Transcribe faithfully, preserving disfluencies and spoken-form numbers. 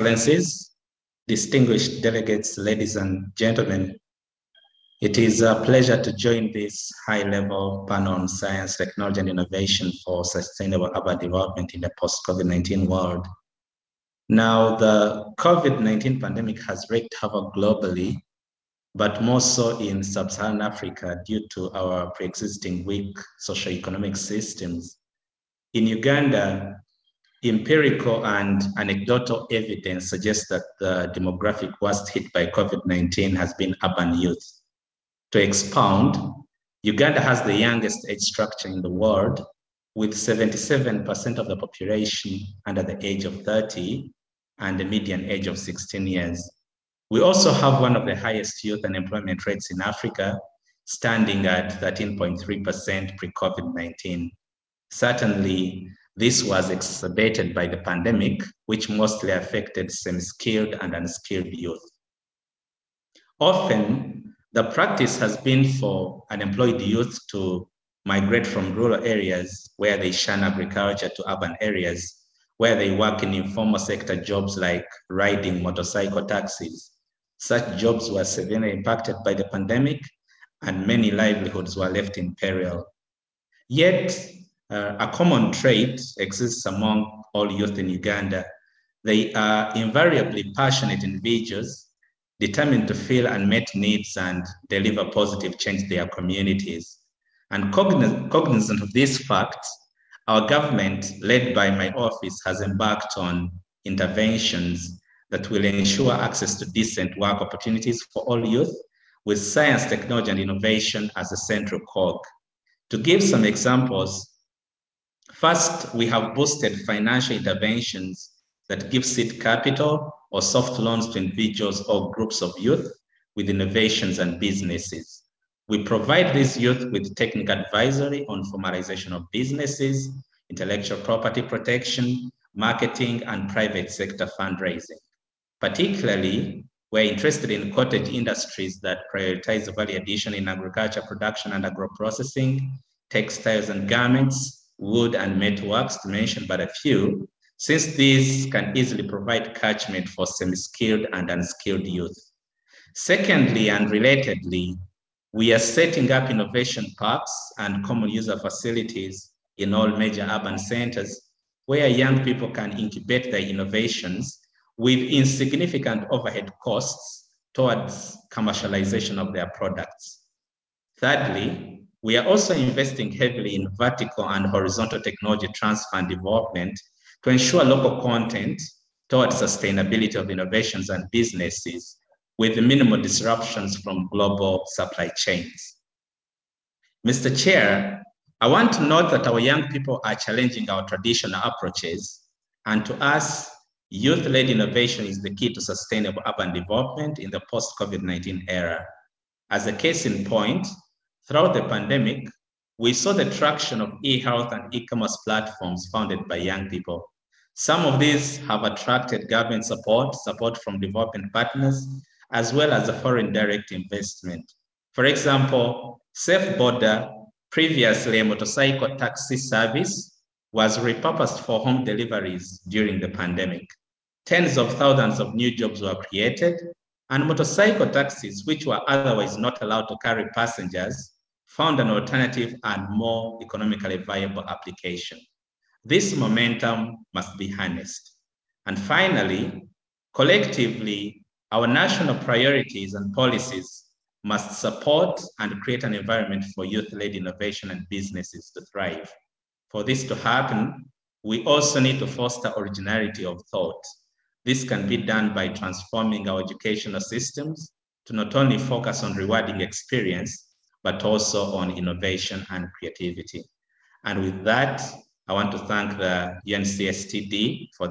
Excellencies, distinguished delegates, ladies and gentlemen, it is a pleasure to join this high-level panel on science, technology, and innovation for sustainable urban development in the post-COVID nineteen world. Now, the COVID nineteen pandemic has wreaked havoc globally, but more so in sub-Saharan Africa due to our pre-existing weak socio-economic systems. In Uganda, empirical and anecdotal evidence suggests that the demographic worst hit by COVID nineteen has been urban youth. To expound, Uganda has the youngest age structure in the world, with seventy-seven percent of the population under the age of thirty and the median age of sixteen years. We also have one of the highest youth unemployment rates in Africa, standing at thirteen point three percent pre-COVID nineteen. Certainly, this was exacerbated by the pandemic, which mostly affected semi-skilled and unskilled youth. Often, the practice has been for unemployed youth to migrate from rural areas where they shun agriculture to urban areas where they work in informal sector jobs like riding motorcycle taxis. Such jobs were severely impacted by the pandemic, and many livelihoods were left in peril. Yet, uh, a common trait exists among all youth in Uganda. They are invariably passionate individuals, determined to fill unmet needs and deliver positive change to their communities. And cognizant of these facts, our government, led by my office, has embarked on interventions that will ensure access to decent work opportunities for all youth, with science, technology, and innovation as a central cog. To give some examples, first, we have boosted financial interventions that give seed capital or soft loans to individuals or groups of youth with innovations and businesses. We provide these youth with technical advisory on formalization of businesses, intellectual property protection, marketing, and private sector fundraising. Particularly, we're interested in cottage industries that prioritize value addition in agriculture production and agro-processing, textiles and garments, wood and metalworks, to mention but a few, since these can easily provide catchment for semi-skilled and unskilled youth. Secondly, and relatedly, we are setting up innovation parks and common user facilities in all major urban centers where young people can incubate their innovations with insignificant overhead costs towards commercialization of their products. Thirdly, we are also investing heavily in vertical and horizontal technology transfer and development to ensure local content towards sustainability of innovations and businesses with minimal disruptions from global supply chains. Mister Chair, I want to note that our young people are challenging our traditional approaches, and to us, youth-led innovation is the key to sustainable urban development in the post-COVID nineteen era. As a case in point, throughout the pandemic, we saw the traction of e-health and e-commerce platforms founded by young people. Some of these have attracted government support, support from development partners, as well as a foreign direct investment. For example, Safe Border, previously a motorcycle taxi service, was repurposed for home deliveries during the pandemic. Tens of thousands of new jobs were created, and motorcycle taxis, which were otherwise not allowed to carry passengers, found an alternative and more economically viable application. This momentum must be harnessed. And finally, collectively, our national priorities and policies must support and create an environment for youth-led innovation and businesses to thrive. For this to happen, we also need to foster originality of thought. This can be done by transforming our educational systems to not only focus on rewarding experience, but also on innovation and creativity. And with that, I want to thank the U N C S T D for